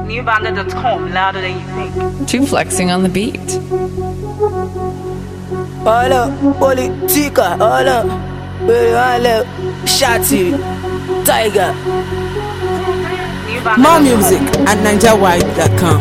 Newbander.com, louder than you think. Two flexing on the beat. Hola, politica, hola, hola, Shotty, Tiger. More music at NigerWide.com.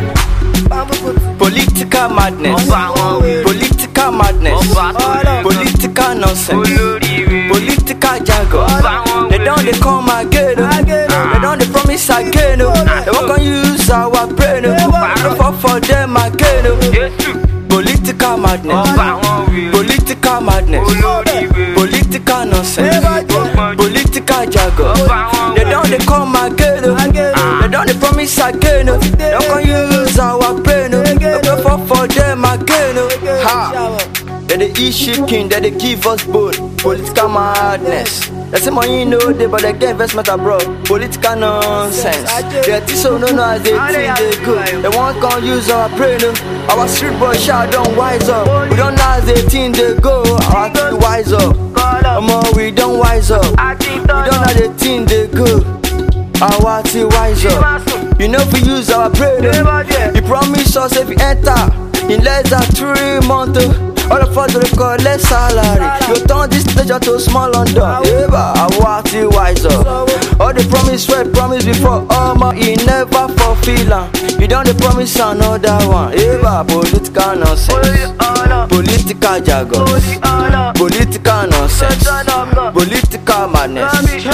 Political madness, political madness, political nonsense, political jargon. They don't come again, they don't promise again. They won't gonna use our brain, for them again. Political madness, political madness, political nonsense, political jargon. They don't come again, they don't promise again. They don't gonna use our brain, for them again. Ha! They the eat chicken, they give us both. Political madness. They say money no they, but they get investment abroad. Political nonsense. They teach so no as they think they go. They won't come use our brain. Our street boy shout don't wise up. We don't know as they think they go. Our team wise up. We don't wise up. We don't know they think they go. Our team wise up. You know we use our brain. You promise us if you enter in less than 3 months. All of us will collect salary. You turn this pleasure to small London. I want to wise up. All the promise we promised before, you never fulfill. You don't promise another one. Political nonsense, political jargon, political nonsense, political madness.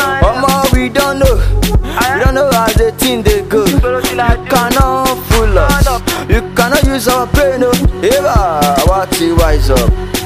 We don't know. We don't know how they think they go. You cannot fool us. You cannot use our brain. I want to wise up.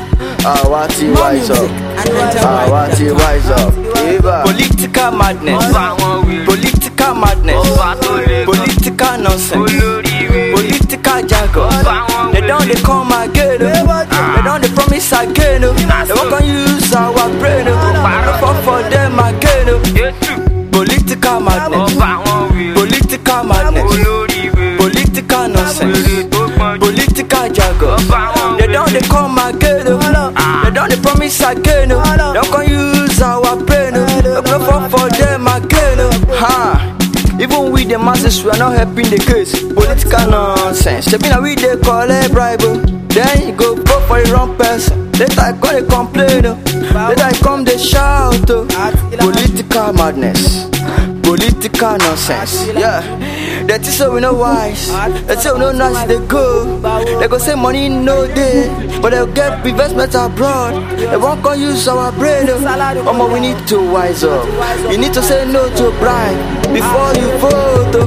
I want to wise up. I want to wise up. Political madness, political madness, political nonsense, political jargon. They don't come again. They don't promise again. They won't gonna use our brain. For them again. Political madness, political madness, political nonsense, political jargon. They don't come again. They don't promise again. They can use our brain. For them again. Even with the masses, we are not helping the case. Political nonsense. We they collect bribe. Then you go vote for the wrong person. Later I call a complain. Later I come they shout. Political madness, political nonsense. Yeah, they teach us we know wise. They say we know nice they go. They go say money no day, but they'll get investment abroad. They won't come use our brain. We need to wise up. You need to say no to bribe before you vote.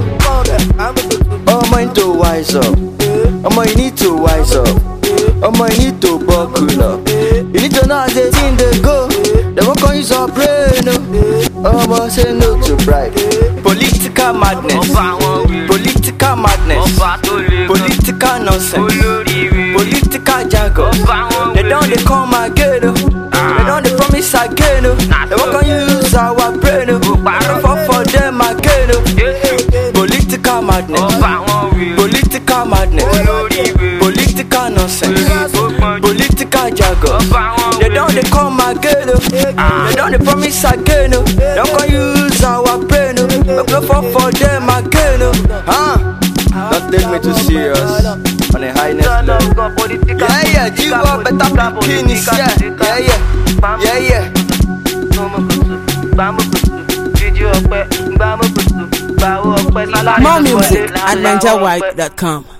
You need to wise up. You need to wise up. You need to buckle up. You need to know how they think they go. They won't come use our brain. Say no to bribe. Political madness, political madness, political nonsense, political jargon. They don't come again. They don't promise again. They won't come use our brain. For them again. Political madness, political madness, political nonsense, political jargon. They don't come again. They don't promise again. They don't use our brain. For them again. Don't take me too serious on a highness level. Yeah, you are better penis. Yeah. More music at NigerWide.com.